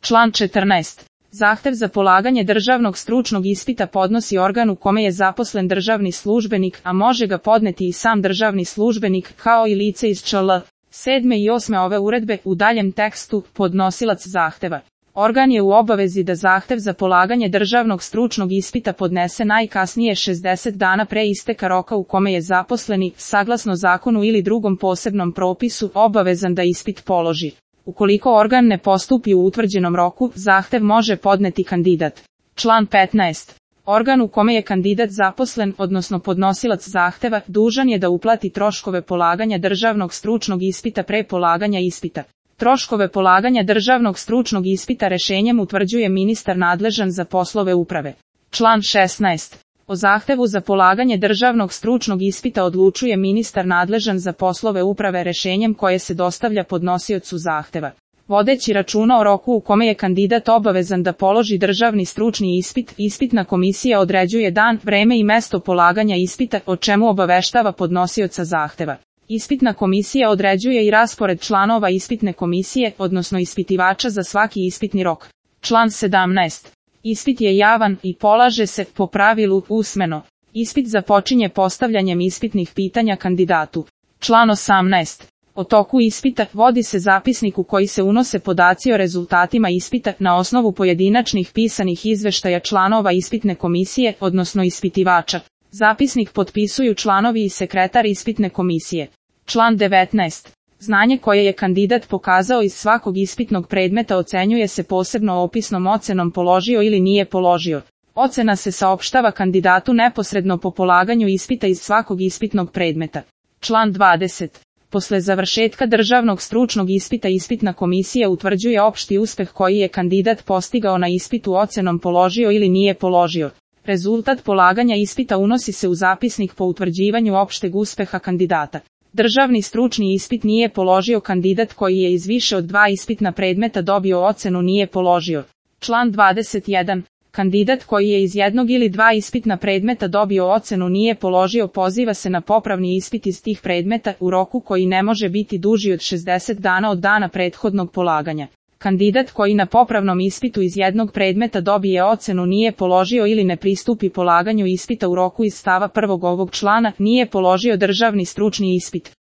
Član 14. Zahtev za polaganje državnog stručnog ispita podnosi organ u kome je zaposlen državni službenik, a može ga podneti i sam državni službenik, kao i lice iz čl. 7. i 8. ove uredbe. U daljem tekstu, podnosilac zahteva. Organ je u obavezi da zahtev za polaganje državnog stručnog ispita podnese najkasnije 60 dana pre isteka roka u kome je zaposleni, saglasno zakonu ili drugom posebnom propisu, obavezan da ispit položi. Ukoliko organ ne postupi u utvrđenom roku, zahtev može podneti kandidat. Član 15. Organ u kome je kandidat zaposlen, odnosno podnosilac zahteva, dužan je da uplati troškove polaganja državnog stručnog ispita pre polaganja ispita. Troškove polaganja državnog stručnog ispita rešenjem utvrđuje ministar nadležan za poslove uprave. Član 16. O zahtevu za polaganje državnog stručnog ispita odlučuje ministar nadležan za poslove uprave rešenjem koje se dostavlja podnosiocu zahteva. Vodeći računa o roku u kome je kandidat obavezan da položi državni stručni ispit, ispitna komisija određuje dan, vreme i mesto polaganja ispita, o čemu obaveštava podnosioca zahteva. Ispitna komisija određuje i raspored članova ispitne komisije, odnosno ispitivača za svaki ispitni rok. Član 17. Ispit je javan i polaže se, po pravilu, usmeno. Ispit započinje postavljanjem ispitnih pitanja kandidatu. Član 18. O toku ispita vodi se zapisnik u koji se unose podaci o rezultatima ispita na osnovu pojedinačnih pisanih izveštaja članova ispitne komisije, odnosno ispitivača. Zapisnik potpisuju članovi i sekretar ispitne komisije. Član 19. Znanje koje je kandidat pokazao iz svakog ispitnog predmeta ocenjuje se posebno opisnom ocenom položio ili nije položio. Ocena se saopštava kandidatu neposredno po polaganju ispita iz svakog ispitnog predmeta. Član 20. Posle završetka državnog stručnog ispita ispitna komisija utvrđuje opšti uspeh koji je kandidat postigao na ispitu ocenom položio ili nije položio. Rezultat polaganja ispita unosi se u zapisnik po utvrđivanju opšteg uspeha kandidata. Državni stručni ispit nije položio kandidat koji je iz više od 2 ispitna predmeta dobio ocenu nije položio. Član 21. Kandidat koji je iz jednog ili 2 ispitna predmeta dobio ocenu nije položio poziva se na popravni ispit iz tih predmeta u roku koji ne može biti duži od 60 dana od dana prethodnog polaganja. Kandidat koji na popravnom ispitu iz jednog predmeta dobije ocenu nije položio ili ne pristupi polaganju ispita u roku iz stava 1. ovog člana, nije položio državni stručni ispit.